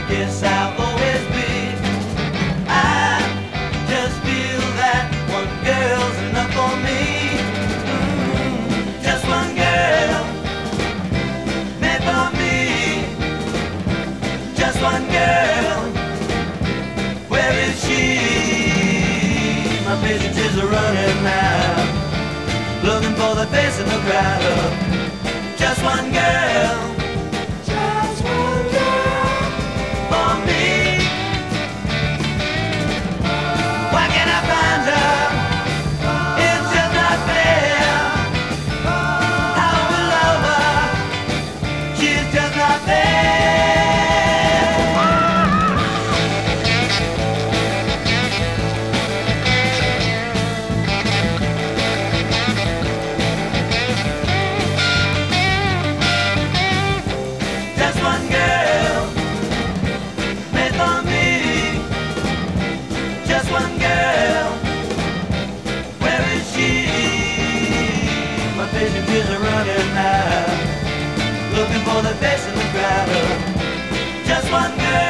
guess I'll always be. I just feel that one girl's enough for me. Just one girl, made for me. Just one girl, where is she? My patience is running out, looking for the face in the crowd. Just one girl, just one girl for me. Why can't I find her? It's just not fair. How will I love her? She's just not there. Just one girl, made for me. Just one girl, where is she? My patience is running out, looking for the face in the crowd. Just one girl.